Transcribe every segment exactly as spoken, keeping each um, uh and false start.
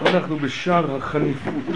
אנחנו בשער החניפות.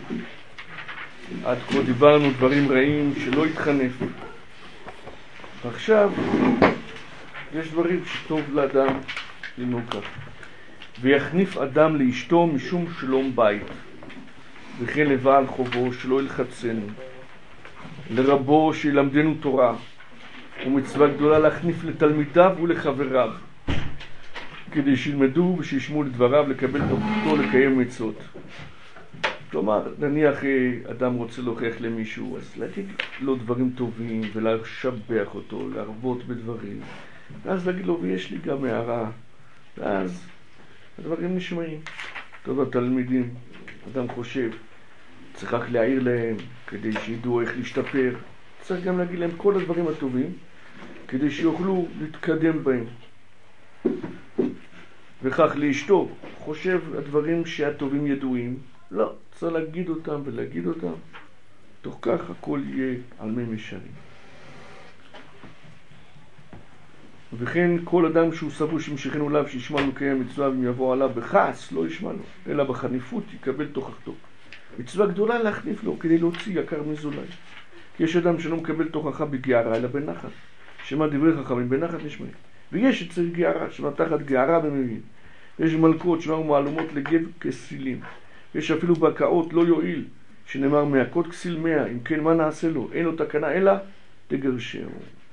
עד כה דיברנו דברים רעים שלא יתחנף. ועכשיו יש דברים שטוב לאדם לנהוג כך. ויחניף אדם לאשתו משום שלום בית, וכן לבעל חובו שלא ילחצנו, לרבו שילמדנו תורה, ומצווה גדולה להחניף לתלמידיו ולחבריו, כדי שילמדו ושישמעו לדבריו, לקבל תוכתו, לקיים מצוות. כלומר, נניח אדם רוצה להוכיח למישהו, אז להגיד לו דברים טובים ולשבח אותו, להרבות בדברים, ואז להגיד לו, ויש לי גם הערה, ואז הדברים נשמעים. טוב, התלמידים, אדם חושב, צריך רק להעיר להם כדי שידעו איך להשתפר, צריך גם להגיד להם כל הדברים הטובים כדי שיוכלו להתקדם בהם. וכך לאשתו, חושב הדברים שהטובים ידועים, לא, צריך להגיד אותם ולהגיד אותם, תוך כך הכל יהיה על מי משרים. וכן כל אדם שהוא סבור שמשיכנו עליו שישמע לו קיים מצווה, ואם יבוא עליו בכעס לא ישמע לו, אלא בחניפות יקבל תוכחתו. מצווה גדולה להחניף לו כדי להוציא יקר מזולי. כי יש אדם שלא מקבל תוכחה בגערה אלא בנחת, שמה דברי חכמים בנחת נשמעים. ויש אצל גערה שמה תחת גערה במבין. יש מלכות שמה ומעלומות לגב כסילים. יש אפילו בקעות לא יועיל, שנאמר מהכות כסיל מאה, אם כן מה נעשה לו? אין לו תקנה אלא תגרשהו.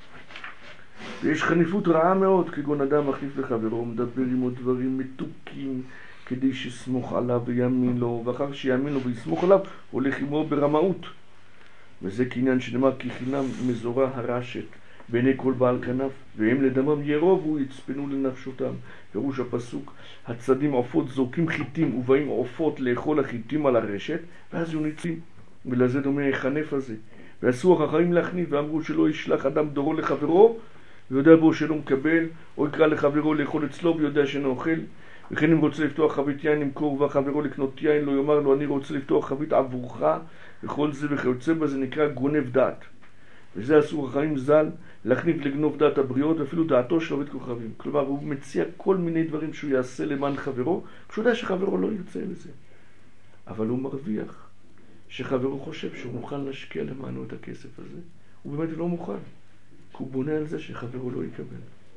ויש חניפות רעה מאוד, כגון אדם מחניף לחברו, מדבר עמו דברים מתוקים כדי שסמוך עליו ויאמין לו, ואחר שיאמין לו ויסמוך עליו הולך עמו ברמאות. וזה כעניין שנאמר כי חינם מזורה הרשת בעיני כל בעל כנף, והם לדמם ירובו יצפנו לנפשותם. פירוש הפסוק, הצדים עופות זורקים חיטים ובאים עופות לאכול החיטים על הרשת, ואז יהיו ניצים. ולזה דומה החנף הזה. ועשו החכמים להחניף ואמרו שלא ישלח אדם דורו לחברו ויודע בו שלא מקבל, או יקרא לחברו לאכול אצלו ויודע שאינו אוכל. וכן אם רוצה לפתוח חבית יין למכור וחברו לקנות יין, לא יאמר לו אני רוצה לפתוח חבית עבורך, וכל זה וכיוצא בזה נקרא גונב דעת. וזה אסור חכמים ז"ל להחניף לגנוב דעת הבריות, ואפילו דעתו של עובד כוכבים. כלומר הוא מציע כל מיני דברים שהוא יעשה למען חברו, כשהוא יודע שחברו לא ירצה לזה, אבל הוא מרוויח שחברו חושב שהוא מוכן להשקיע למענו את הכסף הזה. הוא באמת לא מוכן, כי הוא בונה על זה שחברו לא יקבל.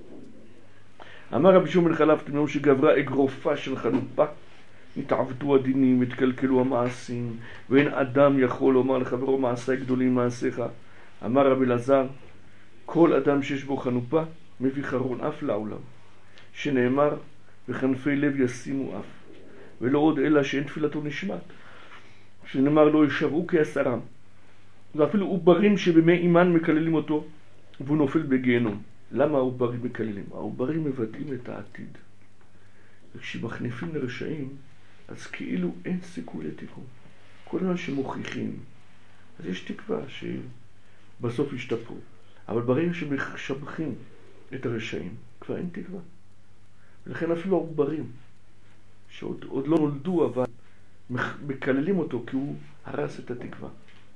אמר רבי שמעון בן חלפתא, תמנו שגברה אגרופה של חנופה, התעוותו הדינים, התקלקלו המעשים, ואין אדם יכול לומר לחברו מעשי גדולים מעשיך. אמר רבי אלעזר, כל אדם שיש בו חנופה מביא חרון אף לעולם, שנאמר וחנפי לב ישימו אף, ולא עוד אלא שאין תפילתו נשמעת, שנאמר לא ישבעו כעשרם. ואפילו עוברים שבמי אימן מקללים אותו והוא נופל בגיהנום. למה העוברים מקללים? העוברים מבטאים את העתיד, וכשמחניפים לרשעים אז כאילו אין סיכוי לתיקון. כל הזמן שמוכיחים אז יש תקווה שבסוף ישתפרו, אבל ברגע שמשבחים את הרשעים כבר אין תקווה. ולכן אפילו העוברים שעוד עוד לא נולדו אבל מקללים אותו כי הוא הרס את התקווה.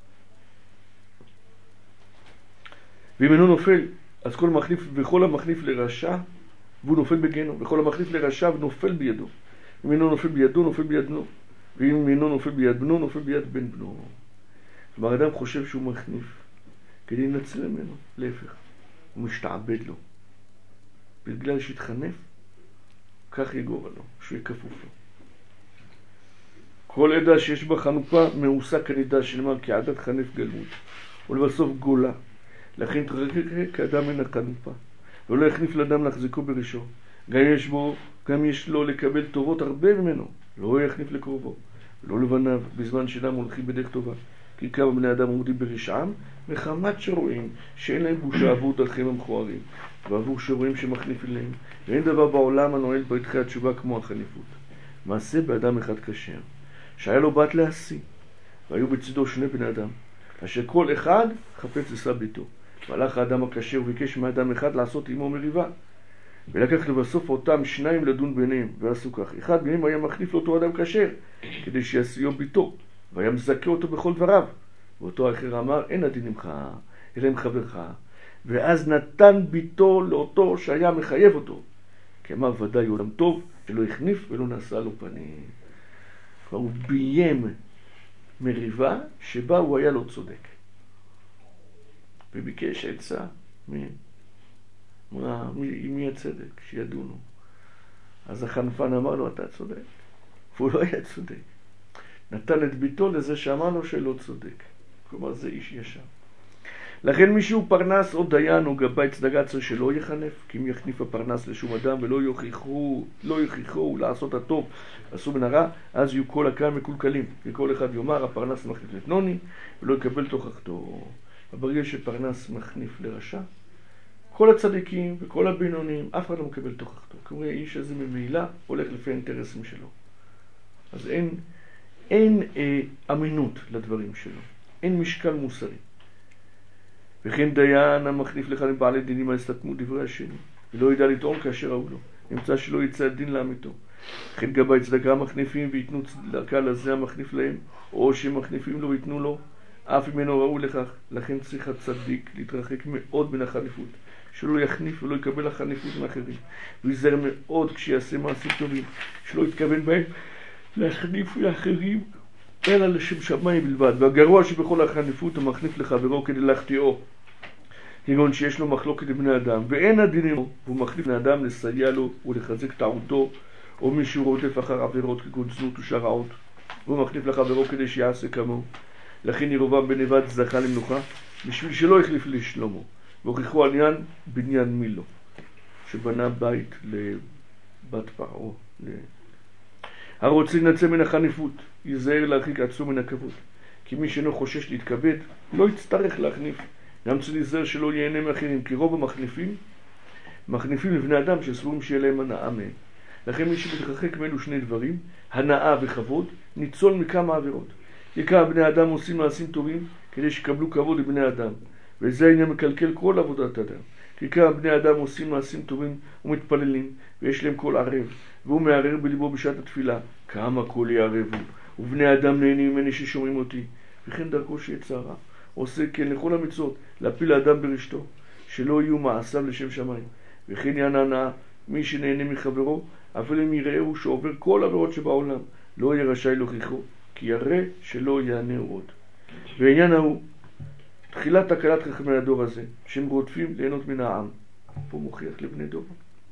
ואם אינו נופל, אז כל המחניף, וכל המחניף לרשע והוא נופל בגיהנום, וכל המחניף לרשע ונופל בידו. אם אינו נופל בידו נופל ביד בנו, ואם אינו נופל ביד בנו נופל ביד בן בנו. כלומר אדם חושב שהוא מחניף כדי לנצל ממנו, להפך, הוא משתעבד לו, בגלל שהתחנף כך יגור לו, שהוא יכפוף לו. כל עדה שיש בה חנופה מעוסק עדה, שנאמר כי עדת חנף גלמות, ולבסוף גולה. לכן תרחק כאדם מן החנופה, ולא יחניף לאדם להחזיקו בראשו. גם יש בו, גם יש לו לקבל טובות הרבה ממנו, לא יחניף לקרובו, לא לבניו, בזמן שאדם הולכים בדרך טובה. כי כמה בני אדם עומדים ברשעם, מחמת שרואים שאין להם בושה עבור דרכיהם המכוערים, ועבור שרואים שמחניף אליהם. ואין דבר בעולם הנועל ביתכי התשובה כמו החניפות. מעשה באדם אחד כשר, שהיה לו בת להשיא, והיו בצדו שני בני אדם, אשר כל אחד חפץ לשא ביתו. והלך האדם הכשר וביקש מאדם אחד לעשות עמו מריבה, ולקח לבסוף אותם שניים לדון ביניהם, ועשו כך. אחד מהם היה מחניף לאותו אדם כשר כדי שיעשיו ביתו, והיה מזכה אותו בכל דבריו. ואותו האחר אמר אין הדין עמך אלא עם חברך, ואז נתן ביתו לאותו שהיה מחייב אותו, כי אמר ודאי הוא אדם טוב שלא החניף ולא נשא לו פנים. כבר הוא ביים מריבה שבה הוא היה לא צודק. וביקש עצה מי, מי, מי הצדק, שידונו. אז החנפן אמר לו, אתה צודק. והוא לא היה צודק. נתן את ביתו לזה שאמר לו שלא צודק. כלומר, זה איש ישר. לכן מישהו פרנס או דיין או גבאי צדקה צריך שלא יחנף, כי אם יחניף הפרנס לשום אדם ולא יוכיחו, לא יוכיחו לעשות הטוב, עשו מן הרע, אז יהיו כל הקהל מקולקלים. וכל אחד יאמר, הפרנס מחניף לתנוני, ולא יקבל תוכחתו. ברגע שפרנס מחניף לרשע, כל הצדיקים וכל הבינונים, אף אחד לא מקבל תוכחתו. כלומר, האיש הזה ממילא הולך לפי האינטרסים שלו. אז אין, אין אה, אמינות לדברים שלו. אין משקל מוסרי. וכן דיין המחניף לך לבעלי דינים ההסתתמו דברי השני, ולא ידע לטעון כאשר ראו לו, נמצא שלא יצא הדין לאמיתו. וכן גבאי צדקה המחניפים ויתנו צדקה לזה המחניף להם, או שמחניפים לו ויתנו לו, אף אם אינו ראו לכך. לכן צריך הצדיק להתרחק מאוד מן החניפות, שלא יחניף ולא יקבל החניפות מאחרים, ויזהר מאוד כשיעשה מעשים טובים, שלא יתכוון בהם להחניף לאחרים, אלא לשם שמיים בלבד. והגרוע שבכל החניפות המחניף לחברו כדי להחטיאו, כגון שיש לו מחלוקת לבני אדם ואין הדין עמו, והוא מחליף בני אדם לסייע לו ולחזק טעותו, או מישהו רודף אחר עבירות כגון זנות ושרעות, והוא מחליף לחברו כדי שיעשה כמוהו. לכן ירובעם בן נבט זכה למנוחה בשביל שלא יחליף לשלמה, והוכיחו עניין בניין מילו שבנה בית לבת פרעה. הרוצה לנצא מן החניפות ייזהר להרחיק עצמו מן הכבוד, כי מי שאינו חושש להתכבד לא יצטרך להחניף. גם צריך להיזהר שלא ייהנה מאחרים, כי רוב המחניפים מחניפים לבני אדם שסבורים שיהיה להם הנאה מהם. לכן מי שמתרחק מאלו שני דברים, הנאה וכבוד, ניצול מכמה עבירות. עיקר בני אדם עושים מעשים טובים כדי שיקבלו כבוד לבני אדם, וזה העניין מקלקל כל עבודת אדם. עיקר בני אדם עושים מעשים טובים ומתפללים, ויש להם כל ערב, והוא מערער בליבו בשעת התפילה, כמה כל יערבו, ובני אדם נהנים ממני ששומעים אותי. וכן דרכו שיצא רע, עושה כן לכל המצוות, להפיל האדם ברשתו, שלא יהיו מעשיו לשם שמיים. וכן יענה מי שנהנה מחברו, אבל אם יראהו שעובר כל עבירות שבעולם, לא יהיה רשאי להוכיחו, כי יראה שלא יענהו עוד. והעניין ההוא, תחילת תקלת חכמי הדור הזה, שהם רודפים ליהנות מן העם. פה מוכיח לבני דור.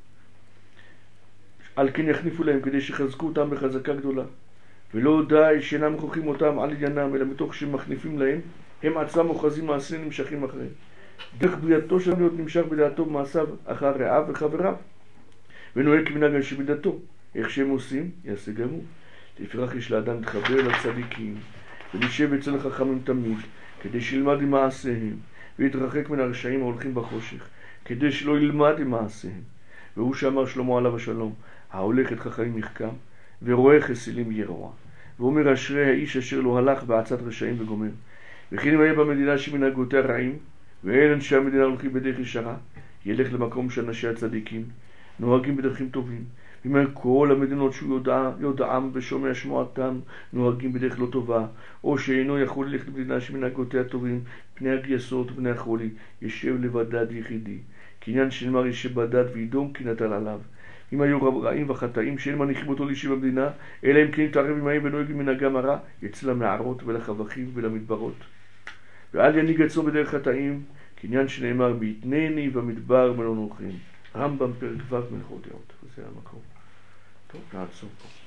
על כן יחניפו להם כדי שחזקו אותם בחזקה גדולה, ולא די שאינם מוכיחים אותם על עניינם, אלא מתוך שמחניפים להם, הם עצמם אוחזים מעשים נמשכים אחריהם. דרך בריאתו של להיות נמשך בדעתו במעשיו אחר רעיו וחבריו, ונוהג כמנהג שבדעתו. איך שהם עושים, יעשה גם הוא. לפיכך יש לאדם להתחבר לצדיקים, ולשב אצל החכמים תמיד, כדי שילמד עם מעשיהם, ויתרחק מן הרשעים ההולכים בחושך, כדי שלא ילמד עם מעשיהם. והוא שאמר שלמה עליו השלום, ההולך את חכמים יחכם, ורואה חסילים ירוע. ואומר אשרי האיש אשר לא הלך בעצת רשעים וגומר. וכן אם היה במדינה שמנהגותיה רעים, ואין אנשי המדינה הולכים בדרך ישרה, ילך למקום שאנשי הצדיקים נוהגים בדרכים טובים. ואם כל המדינות שהוא יודע, יודעם ושומע שמועתם נוהגים בדרך לא טובה, או שאינו יכול ללכת למדינה שמנהגותיה טובים, פני הגייסות ובני החולי, ישב לבדד יחידי. כי עניין שנאמר ישב בדד וידום כי נטל עליו. אם היו רעים וחטאים שאין מניחים אותו להישב במדינה, אלא אם כן יתערב עמהם ונוהג ממנהגם הרע, יצא למערות ולחבכים ולמדברות. ואל ינהיג עצמו בדרך חטאים, כי עניין שנאמר ביתנני במדבר מלא נוחים. רמב"ם פרק ו' מלכות דעות. וזה המקום. טוב, נעצור פה.